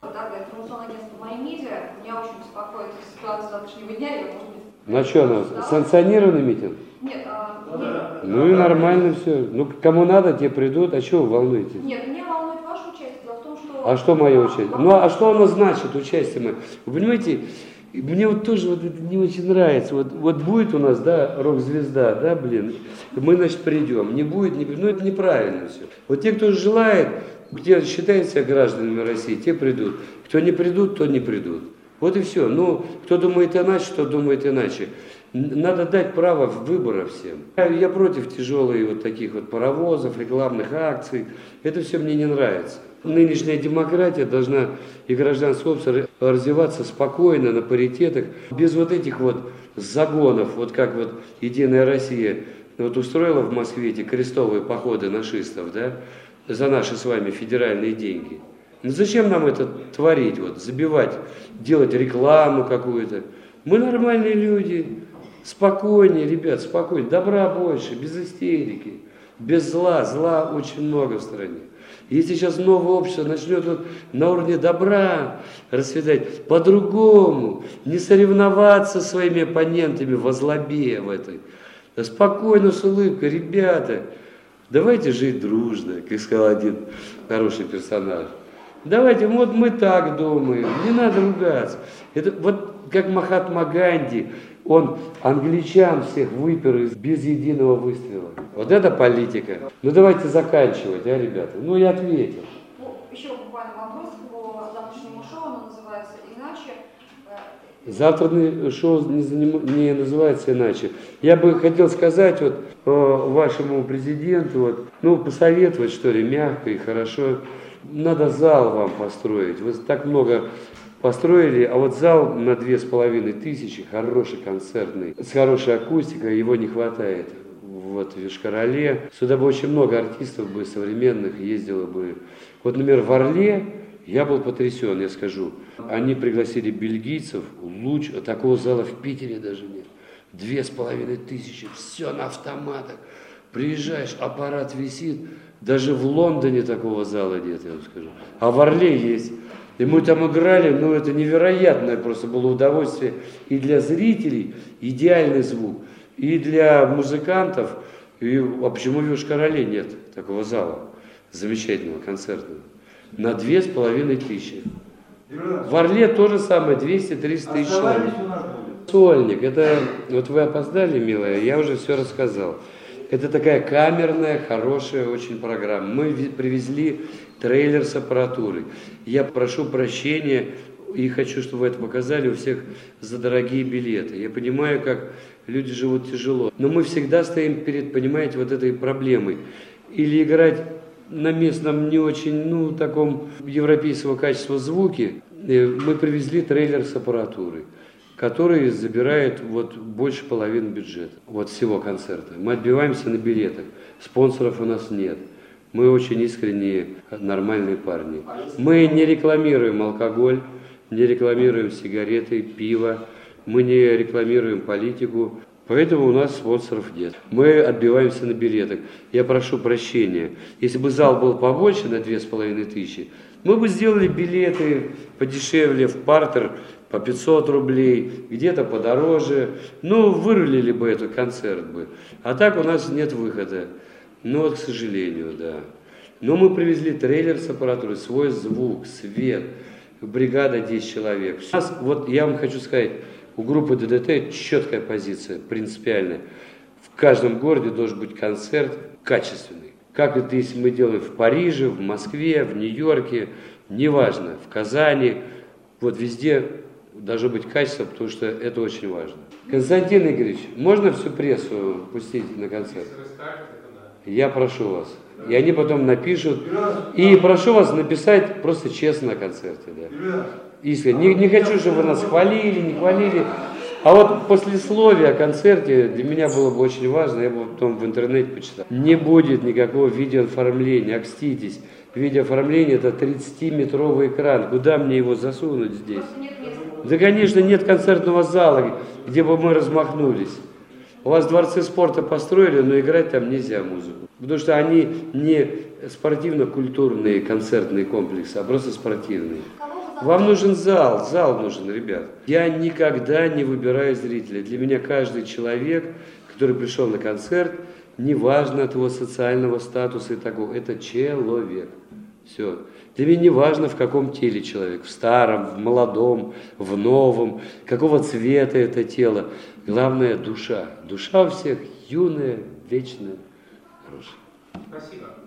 Да, для информационного агентства «Мои медиа». Меня очень беспокоит ситуация завтрашнего дня. Я, может быть, ну что у нас, санкционированный митинг? Нет, Ну и нормально все. Ну кому надо, те придут, а что вы волнуетесь? Нет, меня волнует ваше участие. Дело в том, что... А что мое участие? Ну а что оно значит, участие мое? Вы понимаете, мне вот тоже вот это не очень нравится. Вот будет у нас, да, рок-звезда, да, блин, мы, значит, придем. Не будет, не придем. Ну это неправильно все. Вот те, кто желает, где считают себя гражданами России, те придут. Кто не придут, то не придут. Вот и все. Ну, кто думает иначе, кто думает иначе. Надо дать право выбора всем. Я против тяжелых вот таких вот паровозов, рекламных акций. Это все мне не нравится. Нынешняя демократия должна и гражданское общество развиваться спокойно, на паритетах, без вот этих вот загонов, вот как вот Единая Россия вот устроила в Москве эти крестовые походы нашистов, да, за наши с вами федеральные деньги. Ну зачем нам это творить, вот, забивать, делать рекламу какую-то? Мы нормальные люди, спокойнее, ребят, спокойнее, добра больше, без истерики, без зла. Зла очень много в стране. Если сейчас новое общество начнет вот на уровне добра расцветать по-другому, не соревноваться со своими оппонентами во злобе в этой, да спокойно, с улыбкой, ребята, давайте жить дружно, как сказал один хороший персонаж. Давайте, вот мы так думаем, не надо ругаться. Это вот как Махатма Ганди, он англичан всех выпер без единого выстрела. Вот это политика. Ну давайте заканчивать, а, ребята? Ну я ответил. Еще буквально вопрос по завтрашнему шоу, оно называется «Иначе». Завтра шоу не называется иначе. Я бы хотел сказать вот вашему президенту, вот, ну посоветовать что ли, мягко и хорошо. Надо зал вам построить. Вы так много построили, а вот зал на 2500, хороший концертный, с хорошей акустикой, его не хватает. Вот в Йошкар-Оле. Сюда бы очень много артистов бы современных ездило бы. Вот, например, в Орле я был потрясен, я скажу. Они пригласили бельгийцев, такого зала в Питере даже нет. 2500, все на автоматах. Приезжаешь, аппарат висит. Даже в Лондоне такого зала нет, я вам скажу. А в Орле есть. И мы там играли, ну это невероятное просто было удовольствие. И для зрителей идеальный звук. И для музыкантов. А почему в Йошкар-Оле нет такого зала замечательного, концертного? На 2500. В Орле то же самое, 200-300 тысяч человек. Сольник, это, вот вы опоздали, милая, я уже все рассказал. Это такая камерная, хорошая очень программа. Мы привезли трейлер с аппаратурой. Я прошу прощения и хочу, чтобы вы это показали у всех за дорогие билеты. Я понимаю, как люди живут тяжело. Но мы всегда стоим перед, понимаете, вот этой проблемой. Или играть на местном не очень, ну, таком европейского качества звуке. Мы привезли трейлер с аппаратурой, который забирает вот больше половины бюджета, вот всего концерта. Мы отбиваемся на билетах, спонсоров у нас нет. Мы очень искренние, нормальные парни. Мы не рекламируем алкоголь, не рекламируем сигареты, пиво, мы не рекламируем политику, поэтому у нас спонсоров нет. Мы отбиваемся на билетах. Я прошу прощения, если бы зал был побольше на 2500, мы бы сделали билеты подешевле, в партер по 500 рублей, где-то подороже. Ну, вырулили бы этот концерт бы. А так у нас нет выхода. Ну, вот, к сожалению, да. Но мы привезли трейлер с аппаратурой, свой звук, свет, бригада 10 человек. У нас, вот я вам хочу сказать, у группы ДДТ четкая позиция, принципиальная. В каждом городе должен быть концерт качественный. Как это, если мы делаем в Париже, в Москве, в Нью-Йорке, неважно, в Казани, вот везде должно быть качество, потому что это очень важно. Константин Игоревич, можно всю прессу пустить на концерт? Я прошу вас. И они потом напишут. И прошу вас написать просто честно на концерте. Да. Искренне. Не хочу, чтобы вы нас хвалили, не хвалили. А вот послесловие о концерте для меня было бы очень важно, я бы потом в интернете почитал. Не будет никакого видеооформления, окститесь. Видеооформление — это 30-метровый экран. Куда мне его засунуть здесь? Да, конечно, нет концертного зала, где бы мы размахнулись. У вас дворцы спорта построили, но играть там нельзя музыку. Потому что они не спортивно-культурные концертные комплексы, а просто спортивные. Вам нужен зал нужен, ребят. Я никогда не выбираю зрителя. Для меня каждый человек, который пришел на концерт, неважно от его социального статуса и такого, это человек. Все. Для меня не важно, в каком теле человек, в старом, в молодом, в новом, какого цвета это тело. Главное душа. Душа у всех юная, вечная, хорошая. Спасибо.